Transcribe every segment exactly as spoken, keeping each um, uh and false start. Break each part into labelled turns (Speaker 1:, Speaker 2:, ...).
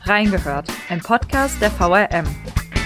Speaker 1: Reingehört, ein Podcast der V R M.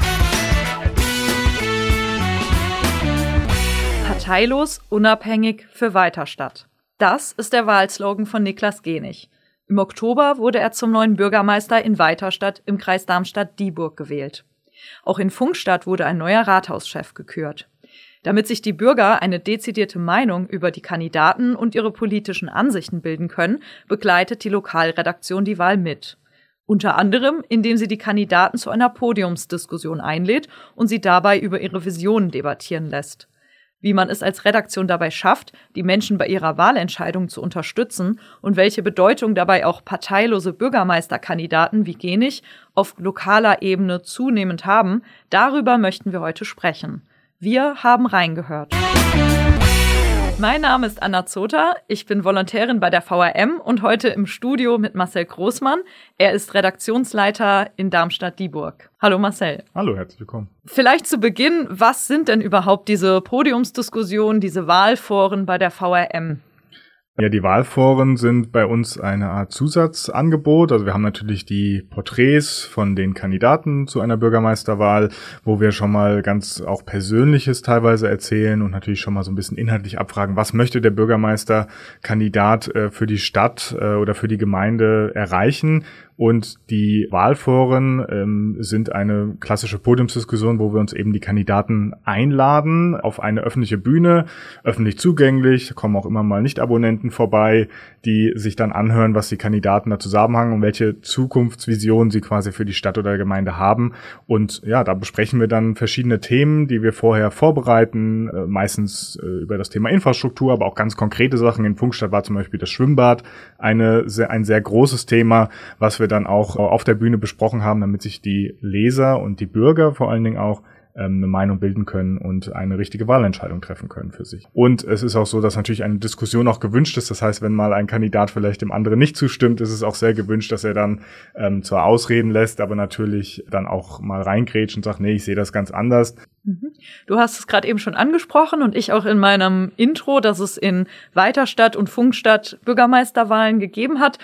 Speaker 1: Parteilos, unabhängig für Weiterstadt. Das ist der Wahlslogan von Niklas Genich. Im Oktober wurde er zum neuen Bürgermeister in Weiterstadt im Kreis Darmstadt-Dieburg gewählt. Auch in Pfungstadt wurde ein neuer Rathauschef gekürt. Damit sich die Bürger eine dezidierte Meinung über die Kandidaten und ihre politischen Ansichten bilden können, begleitet die Lokalredaktion die Wahl mit. Unter anderem, indem sie die Kandidaten zu einer Podiumsdiskussion einlädt und sie dabei über ihre Visionen debattieren lässt. Wie man es als Redaktion dabei schafft, die Menschen bei ihrer Wahlentscheidung zu unterstützen und welche Bedeutung dabei auch parteilose Bürgermeisterkandidaten wie Genich auf lokaler Ebene zunehmend haben, darüber möchten wir heute sprechen. Wir haben reingehört. Mein Name ist Anna Zota, ich bin Volontärin bei der V R M und heute im Studio mit Marcel Großmann. Er ist Redaktionsleiter in Darmstadt-Dieburg. Hallo Marcel.
Speaker 2: Hallo, herzlich willkommen.
Speaker 1: Vielleicht zu Beginn, was sind denn überhaupt diese Podiumsdiskussionen, diese Wahlforen bei der V R M?
Speaker 2: Ja, die Wahlforen sind bei uns eine Art Zusatzangebot. Also wir haben natürlich die Porträts von den Kandidaten zu einer Bürgermeisterwahl, wo wir schon mal ganz auch Persönliches teilweise erzählen und natürlich schon mal so ein bisschen inhaltlich abfragen, was möchte der Bürgermeisterkandidat äh, für die Stadt äh, oder für die Gemeinde erreichen. Und die Wahlforen ähm, sind eine klassische Podiumsdiskussion, wo wir uns eben die Kandidaten einladen auf eine öffentliche Bühne, öffentlich zugänglich, kommen auch immer mal Nicht-Abonnenten vorbei, die sich dann anhören, was die Kandidaten da zusammenhängen und welche Zukunftsvisionen sie quasi für die Stadt oder Gemeinde haben. Und ja, da besprechen wir dann verschiedene Themen, die wir vorher vorbereiten, äh, meistens äh, über das Thema Infrastruktur, aber auch ganz konkrete Sachen. In Pfungstadt war zum Beispiel das Schwimmbad eine sehr, ein sehr großes Thema, was wir dann auch auf der Bühne besprochen haben, damit sich die Leser und die Bürger vor allen Dingen auch ähm, eine Meinung bilden können und eine richtige Wahlentscheidung treffen können für sich. Und es ist auch so, dass natürlich eine Diskussion auch gewünscht ist. Das heißt, wenn mal ein Kandidat vielleicht dem anderen nicht zustimmt, ist es auch sehr gewünscht, dass er dann ähm, zwar ausreden lässt, aber natürlich dann auch mal reingrätscht und sagt, nee, ich sehe das ganz anders.
Speaker 1: Du hast es gerade eben schon angesprochen und ich auch in meinem Intro, dass es in Weiterstadt und Pfungstadt Bürgermeisterwahlen gegeben hat.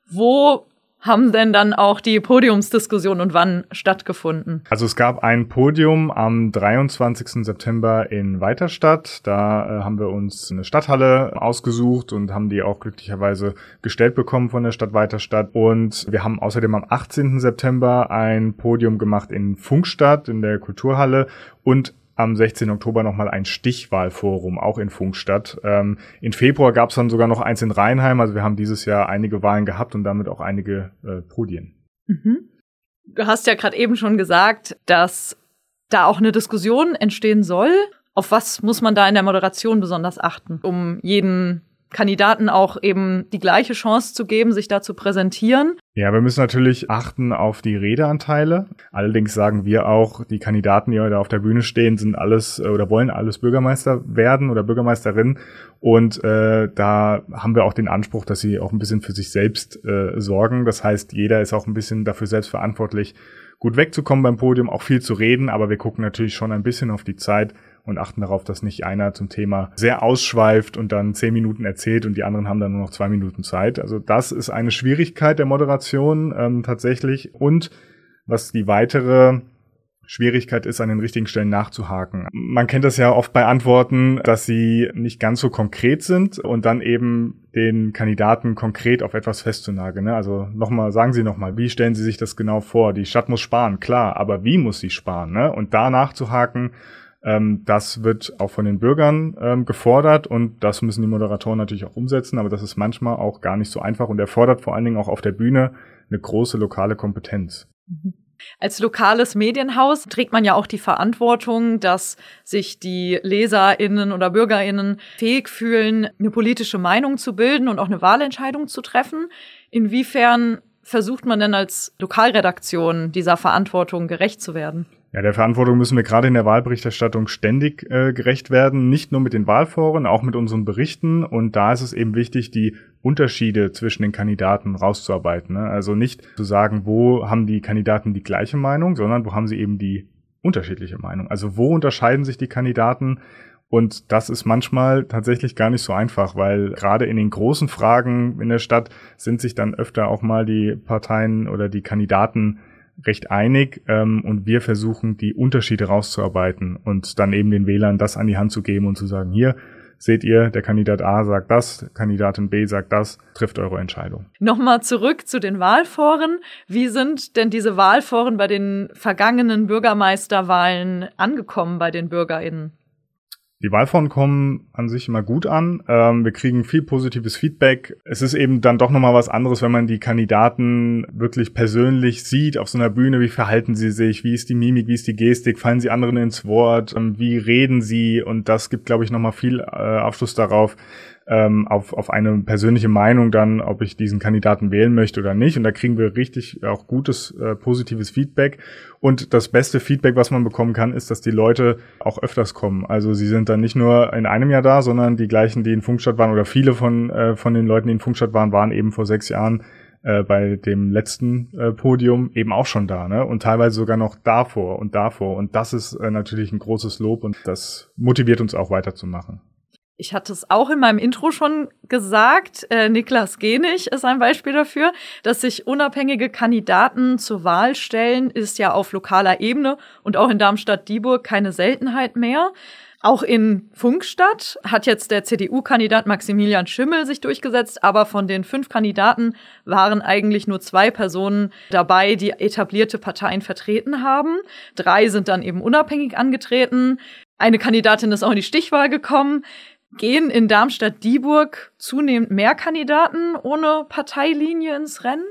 Speaker 1: Wo haben denn dann auch die Podiumsdiskussionen und wann stattgefunden?
Speaker 2: Also es gab ein Podium am dreiundzwanzigsten September in Weiterstadt. Da äh, haben wir uns eine Stadthalle ausgesucht und haben die auch glücklicherweise gestellt bekommen von der Stadt Weiterstadt. Und wir haben außerdem am achtzehnten September ein Podium gemacht in Pfungstadt in der Kulturhalle und am sechzehnten Oktober nochmal ein Stichwahlforum, auch in Pfungstadt. Ähm, in Februar gab es dann sogar noch eins in Rheinheim. Also wir haben dieses Jahr einige Wahlen gehabt und damit auch einige äh, Podien.
Speaker 1: Mhm. Du hast ja gerade eben schon gesagt, dass da auch eine Diskussion entstehen soll. Auf was muss man da in der Moderation besonders achten, um jeden Kandidaten auch eben die gleiche Chance zu geben, sich da zu präsentieren?
Speaker 2: Ja, wir müssen natürlich achten auf die Redeanteile. Allerdings sagen wir auch, die Kandidaten, die heute auf der Bühne stehen, sind alles oder wollen alles Bürgermeister werden oder Bürgermeisterin. Und äh, da haben wir auch den Anspruch, dass sie auch ein bisschen für sich selbst äh, sorgen. Das heißt, jeder ist auch ein bisschen dafür selbst verantwortlich, gut wegzukommen beim Podium, auch viel zu reden. Aber wir gucken natürlich schon ein bisschen auf die Zeit und achten darauf, dass nicht einer zum Thema sehr ausschweift und dann zehn Minuten erzählt und die anderen haben dann nur noch zwei Minuten Zeit. Also das ist eine Schwierigkeit der Moderation ähm, tatsächlich. Und was die weitere Schwierigkeit ist, an den richtigen Stellen nachzuhaken. Man kennt das ja oft bei Antworten, dass sie nicht ganz so konkret sind und dann eben den Kandidaten konkret auf etwas festzunageln. Ne? Also nochmal, sagen Sie nochmal, wie stellen Sie sich das genau vor? Die Stadt muss sparen, klar, aber wie muss sie sparen? Ne? Und da nachzuhaken, Ähm, das wird auch von den Bürgern ähm, gefordert und das müssen die Moderatoren natürlich auch umsetzen, aber das ist manchmal auch gar nicht so einfach und erfordert vor allen Dingen auch auf der Bühne eine große lokale Kompetenz.
Speaker 1: Als lokales Medienhaus trägt man ja auch die Verantwortung, dass sich die LeserInnen oder BürgerInnen fähig fühlen, eine politische Meinung zu bilden und auch eine Wahlentscheidung zu treffen. Inwiefern versucht man denn als Lokalredaktion dieser Verantwortung gerecht zu werden?
Speaker 2: Ja, der Verantwortung müssen wir gerade in der Wahlberichterstattung ständig äh, gerecht werden, nicht nur mit den Wahlforen, auch mit unseren Berichten. Und da ist es eben wichtig, die Unterschiede zwischen den Kandidaten rauszuarbeiten. Ne? Also nicht zu sagen, wo haben die Kandidaten die gleiche Meinung, sondern wo haben sie eben die unterschiedliche Meinung. Also wo unterscheiden sich die Kandidaten Und das ist manchmal tatsächlich gar nicht so einfach, weil gerade in den großen Fragen in der Stadt sind sich dann öfter auch mal die Parteien oder die Kandidaten recht einig, ähm, und wir versuchen, die Unterschiede rauszuarbeiten und dann eben den Wählern das an die Hand zu geben und zu sagen, hier, seht ihr, der Kandidat A sagt das, Kandidatin B sagt das, trifft eure Entscheidung.
Speaker 1: Nochmal zurück zu den Wahlforen. Wie sind denn diese Wahlforen bei den vergangenen Bürgermeisterwahlen angekommen bei den BürgerInnen?
Speaker 2: Die Wahlforen kommen an sich immer gut an. Ähm, wir kriegen viel positives Feedback. Es ist eben dann doch nochmal was anderes, wenn man die Kandidaten wirklich persönlich sieht auf so einer Bühne. Wie verhalten sie sich? Wie ist die Mimik? Wie ist die Gestik? Fallen sie anderen ins Wort? Ähm, wie reden sie? Und das gibt, glaube ich, nochmal viel äh, Aufschluss darauf, ähm, auf, auf eine persönliche Meinung dann, ob ich diesen Kandidaten wählen möchte oder nicht. Und da kriegen wir richtig auch gutes, äh, positives Feedback. Und das beste Feedback, was man bekommen kann, ist, dass die Leute auch öfters kommen. Also sie sind dann nicht nur in einem Jahr da, sondern die gleichen, die in Funkstadt waren, oder viele von, äh, von den Leuten, die in Funkstadt waren, waren eben vor sechs Jahren äh, bei dem letzten äh, Podium eben auch schon da, ne? Und teilweise sogar noch davor und davor. Und das ist äh, natürlich ein großes Lob und das motiviert uns auch weiterzumachen.
Speaker 1: Ich hatte es auch in meinem Intro schon gesagt, äh, Niklas Genich ist ein Beispiel dafür, dass sich unabhängige Kandidaten zur Wahl stellen, ist ja auf lokaler Ebene und auch in Darmstadt-Dieburg keine Seltenheit mehr. Auch in Funkstadt hat jetzt der C D U-Kandidat Maximilian Schimmel sich durchgesetzt, aber von den fünf Kandidaten waren eigentlich nur zwei Personen dabei, die etablierte Parteien vertreten haben. Drei sind dann eben unabhängig angetreten. Eine Kandidatin ist auch in die Stichwahl gekommen. Gehen in Darmstadt-Dieburg zunehmend mehr Kandidaten ohne Parteilinie ins Rennen?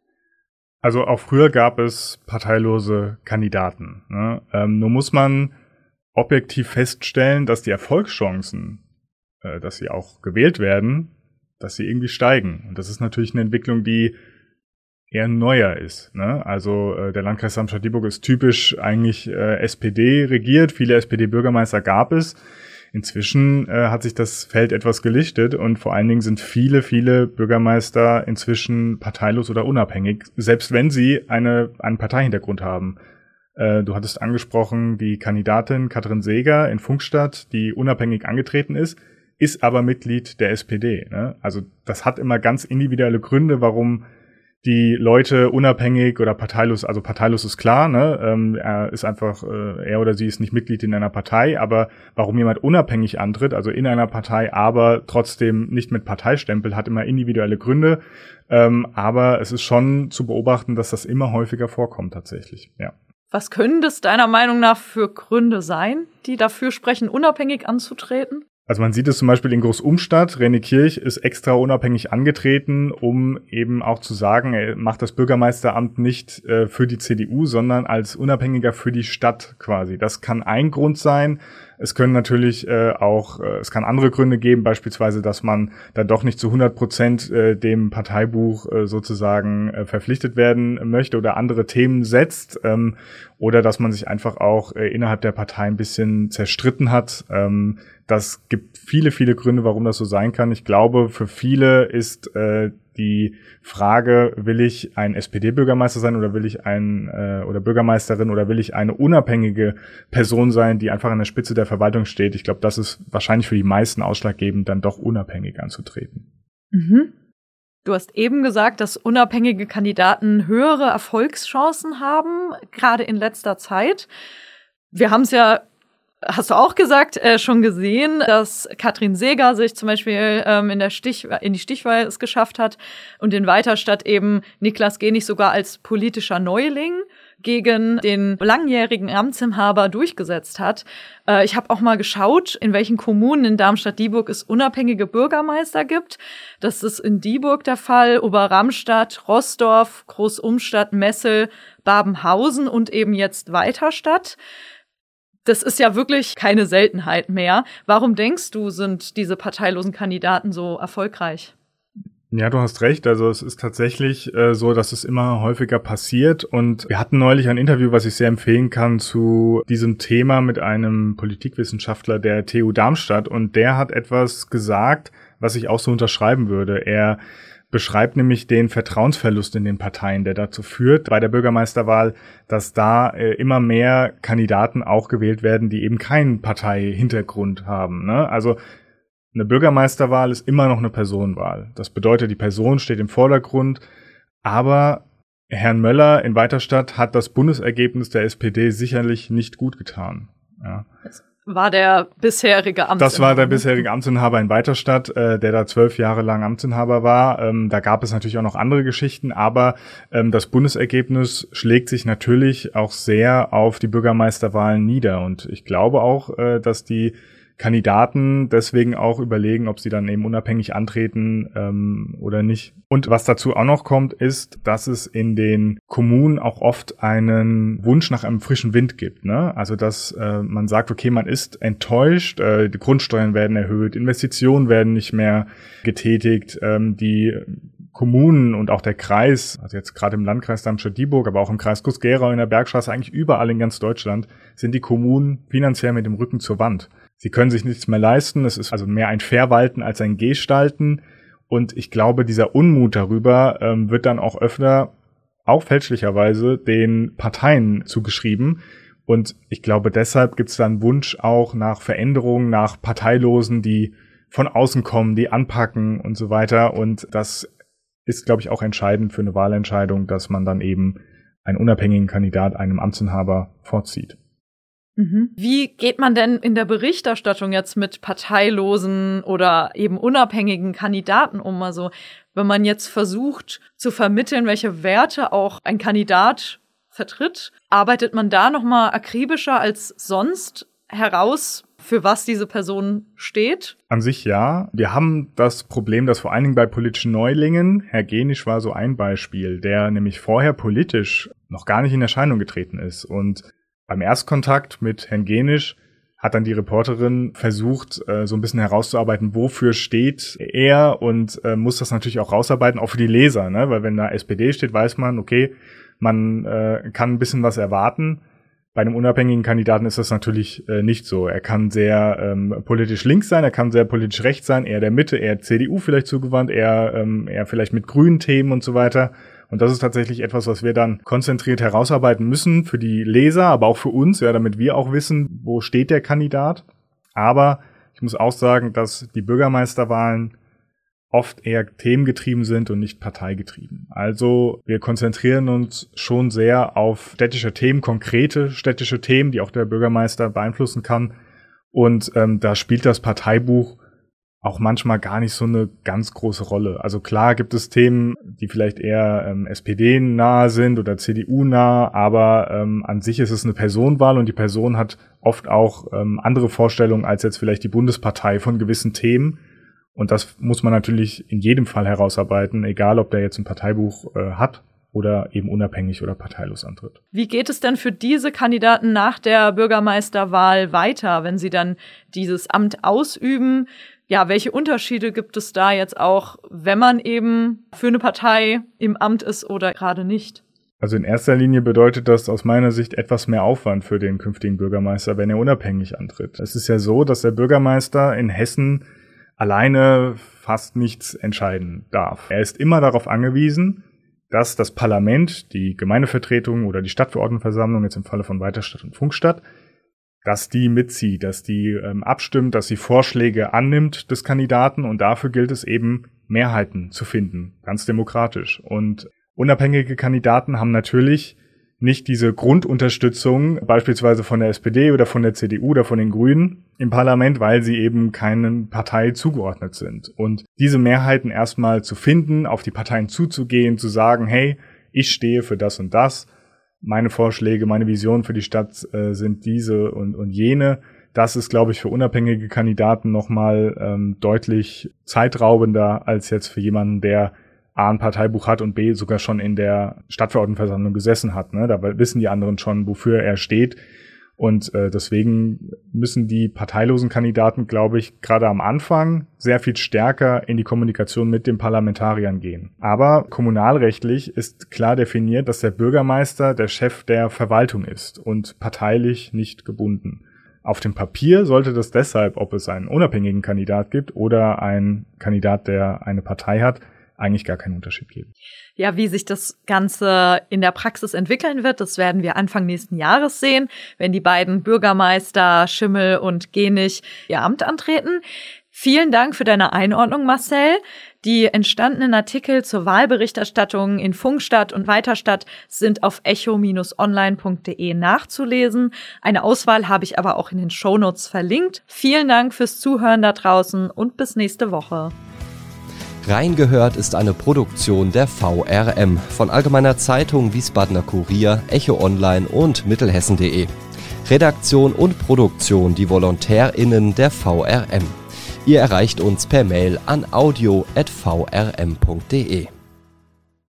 Speaker 2: Also auch früher gab es parteilose Kandidaten, ne? Ähm, nur muss man objektiv feststellen, dass die Erfolgschancen, äh, dass sie auch gewählt werden, dass sie irgendwie steigen. Und das ist natürlich eine Entwicklung, die eher neuer ist, ne? Also äh, der Landkreis Darmstadt-Dieburg ist typisch eigentlich äh, S P D regiert. Viele S P D-Bürgermeister gab es. Inzwischen äh, hat sich das Feld etwas gelichtet und vor allen Dingen sind viele, viele Bürgermeister inzwischen parteilos oder unabhängig, selbst wenn sie eine, einen Parteihintergrund haben. Äh, du hattest angesprochen, die Kandidatin Katrin Seeger in Funkstadt, die unabhängig angetreten ist, ist aber Mitglied der S P D, ne? Also das hat immer ganz individuelle Gründe, warum die Leute unabhängig oder parteilos, also parteilos ist klar, ne, ähm, er ist einfach, äh, er oder sie ist nicht Mitglied in einer Partei, aber warum jemand unabhängig antritt, also in einer Partei, aber trotzdem nicht mit Parteistempel, hat immer individuelle Gründe, ähm, aber es ist schon zu beobachten, dass das immer häufiger vorkommt tatsächlich, ja.
Speaker 1: Was können das deiner Meinung nach für Gründe sein, die dafür sprechen, unabhängig anzutreten?
Speaker 2: Also man sieht es zum Beispiel in Großumstadt. René Kirch ist extra unabhängig angetreten, um eben auch zu sagen, er macht das Bürgermeisteramt nicht äh, für die C D U, sondern als Unabhängiger für die Stadt quasi. Das kann ein Grund sein. Es können natürlich äh, auch, äh, es kann andere Gründe geben, beispielsweise, dass man dann doch nicht zu hundert Prozent äh, dem Parteibuch äh, sozusagen äh, verpflichtet werden möchte oder andere Themen setzt, ähm, oder dass man sich einfach auch äh, innerhalb der Partei ein bisschen zerstritten hat. Ähm, das gibt viele, viele Gründe, warum das so sein kann. Ich glaube, für viele ist äh, die Frage, will ich ein S P D-Bürgermeister sein oder will ich ein äh, oder Bürgermeisterin oder will ich eine unabhängige Person sein, die einfach an der Spitze der Verwaltung steht? Ich glaube, das ist wahrscheinlich für die meisten ausschlaggebend, dann doch unabhängig anzutreten.
Speaker 1: Mhm. Du hast eben gesagt, dass unabhängige Kandidaten höhere Erfolgschancen haben, gerade in letzter Zeit. Wir haben es ja, hast du auch gesagt, äh, schon gesehen, dass Katrin Seeger sich zum Beispiel ähm, in der Stich, in die Stichwahl es geschafft hat und in Weiterstadt eben Niklas Genich sogar als politischer Neuling gegen den langjährigen Amtsinhaber durchgesetzt hat. Äh, ich habe auch mal geschaut, in welchen Kommunen in Darmstadt-Dieburg es unabhängige Bürgermeister gibt. Das ist in Dieburg der Fall, Oberramstadt, Roßdorf, Großumstadt, Messel, Babenhausen und eben jetzt Weiterstadt. Das ist ja wirklich keine Seltenheit mehr. Warum denkst du, sind diese parteilosen Kandidaten so erfolgreich?
Speaker 2: Ja, du hast recht. Also es ist tatsächlich äh, so, dass es immer häufiger passiert. Und wir hatten neulich ein Interview, was ich sehr empfehlen kann, zu diesem Thema mit einem Politikwissenschaftler der T U Darmstadt. Und der hat etwas gesagt, was ich auch so unterschreiben würde. Er beschreibt nämlich den Vertrauensverlust in den Parteien, der dazu führt, bei der Bürgermeisterwahl, dass da äh, immer mehr Kandidaten auch gewählt werden, die eben keinen Parteihintergrund haben, ne? Also eine Bürgermeisterwahl ist immer noch eine Personenwahl. Das bedeutet, die Person steht im Vordergrund, aber Herrn Möller in Weiterstadt hat das Bundesergebnis der S P D sicherlich nicht gut getan. Ja.
Speaker 1: Das war der bisherige Amtsinhaber.
Speaker 2: Das war der bisherige Amtsinhaber in Weiterstadt, äh, der da zwölf Jahre lang Amtsinhaber war. Ähm, da gab es natürlich auch noch andere Geschichten, aber ähm, das Bundesergebnis schlägt sich natürlich auch sehr auf die Bürgermeisterwahlen nieder. Und ich glaube auch, äh, dass die Kandidaten deswegen auch überlegen, ob sie dann eben unabhängig antreten ähm, oder nicht. Und was dazu auch noch kommt, ist, dass es in den Kommunen auch oft einen Wunsch nach einem frischen Wind gibt, ne? Also dass äh, man sagt, okay, man ist enttäuscht, äh, die Grundsteuern werden erhöht, Investitionen werden nicht mehr getätigt, ähm, die Kommunen und auch der Kreis, also jetzt gerade im Landkreis Darmstadt-Dieburg, aber auch im Kreis Groß-Gerau, in der Bergstraße, eigentlich überall in ganz Deutschland, sind die Kommunen finanziell mit dem Rücken zur Wand. Sie können sich nichts mehr leisten. Es ist also mehr ein Verwalten als ein Gestalten. Und ich glaube, dieser Unmut darüber ähm, wird dann auch öfter, auch fälschlicherweise, den Parteien zugeschrieben. Und ich glaube, deshalb gibt es dann Wunsch auch nach Veränderungen, nach Parteilosen, die von außen kommen, die anpacken und so weiter. Und das ist, glaube ich, auch entscheidend für eine Wahlentscheidung, dass man dann eben einen unabhängigen Kandidat einem Amtsinhaber vorzieht.
Speaker 1: Mhm. Wie geht man denn in der Berichterstattung jetzt mit parteilosen oder eben unabhängigen Kandidaten um? Also wenn man jetzt versucht zu vermitteln, welche Werte auch ein Kandidat vertritt, arbeitet man da noch mal akribischer als sonst heraus, für was diese Person steht?
Speaker 2: An sich ja. Wir haben das Problem, dass vor allen Dingen bei politischen Neulingen, Herr Genisch war so ein Beispiel, der nämlich vorher politisch noch gar nicht in Erscheinung getreten ist. Und beim Erstkontakt mit Herrn Genisch hat dann die Reporterin versucht, äh, so ein bisschen herauszuarbeiten, wofür steht er, und äh, muss das natürlich auch rausarbeiten, auch für die Leser, ne? Weil wenn da S P D steht, weiß man, okay, man äh, kann ein bisschen was erwarten. Bei einem unabhängigen Kandidaten ist das natürlich äh, nicht so. Er kann sehr ähm, politisch links sein, er kann sehr politisch rechts sein, eher der Mitte, eher C D U vielleicht zugewandt, eher, ähm, eher vielleicht mit grünen Themen und so weiter. Und das ist tatsächlich etwas, was wir dann konzentriert herausarbeiten müssen für die Leser, aber auch für uns, ja, damit wir auch wissen, wo steht der Kandidat. Aber ich muss auch sagen, dass die Bürgermeisterwahlen oft eher themengetrieben sind und nicht parteigetrieben. Also wir konzentrieren uns schon sehr auf städtische Themen, konkrete städtische Themen, die auch der Bürgermeister beeinflussen kann. Und ähm, da spielt das Parteibuch auch manchmal gar nicht so eine ganz große Rolle. Also klar gibt es Themen, die vielleicht eher ähm, S P D-nah sind oder C D U-nah, aber ähm, an sich ist es eine Personenwahl und die Person hat oft auch ähm, andere Vorstellungen als jetzt vielleicht die Bundespartei von gewissen Themen. Und das muss man natürlich in jedem Fall herausarbeiten, egal ob der jetzt ein Parteibuch äh, hat oder eben unabhängig oder parteilos antritt.
Speaker 1: Wie geht es denn für diese Kandidaten nach der Bürgermeisterwahl weiter, wenn sie dann dieses Amt ausüben? Ja, welche Unterschiede gibt es da jetzt auch, wenn man eben für eine Partei im Amt ist oder gerade nicht?
Speaker 2: Also in erster Linie bedeutet das aus meiner Sicht etwas mehr Aufwand für den künftigen Bürgermeister, wenn er unabhängig antritt. Es ist ja so, dass der Bürgermeister in Hessen alleine fast nichts entscheiden darf. Er ist immer darauf angewiesen, dass das Parlament, die Gemeindevertretung oder die Stadtverordnetenversammlung, jetzt im Falle von Weiterstadt und Pfungstadt, dass die mitzieht, dass die ähm, abstimmt, dass sie Vorschläge annimmt des Kandidaten, und dafür gilt es eben, Mehrheiten zu finden, ganz demokratisch. Und unabhängige Kandidaten haben natürlich nicht diese Grundunterstützung, beispielsweise von der S P D oder von der C D U oder von den Grünen im Parlament, weil sie eben keinen Partei zugeordnet sind. Und diese Mehrheiten erstmal zu finden, auf die Parteien zuzugehen, zu sagen, hey, ich stehe für das und das, meine Vorschläge, meine Visionen für die Stadt äh, sind diese und, und jene. Das ist, glaube ich, für unabhängige Kandidaten nochmal ähm, deutlich zeitraubender als jetzt für jemanden, der A, ein Parteibuch hat und B, sogar schon in der Stadtverordnetenversammlung gesessen hat. Ne? Da wissen die anderen schon, wofür er steht. Und äh, deswegen müssen die parteilosen Kandidaten, glaube ich, gerade am Anfang sehr viel stärker in die Kommunikation mit den Parlamentariern gehen. Aber kommunalrechtlich ist klar definiert, dass der Bürgermeister der Chef der Verwaltung ist und parteilich nicht gebunden. Auf dem Papier sollte das deshalb, ob es einen unabhängigen Kandidat gibt oder einen Kandidat, der eine Partei hat, eigentlich gar keinen Unterschied geben.
Speaker 1: Ja, wie sich das Ganze in der Praxis entwickeln wird, das werden wir Anfang nächsten Jahres sehen, wenn die beiden Bürgermeister Schimmel und Genich ihr Amt antreten. Vielen Dank für deine Einordnung, Marcel. Die entstandenen Artikel zur Wahlberichterstattung in Pfungstadt und Weiterstadt sind auf echo Bindestrich online Punkt de nachzulesen. Eine Auswahl habe ich aber auch in den Shownotes verlinkt. Vielen Dank fürs Zuhören da draußen und bis nächste Woche.
Speaker 3: Reingehört ist eine Produktion der V R M von Allgemeiner Zeitung, Wiesbadener Kurier, Echo Online und Mittelhessen Punkt de. Redaktion und Produktion die VolontärInnen der V R M. Ihr erreicht uns per Mail an audio at v r m punkt de.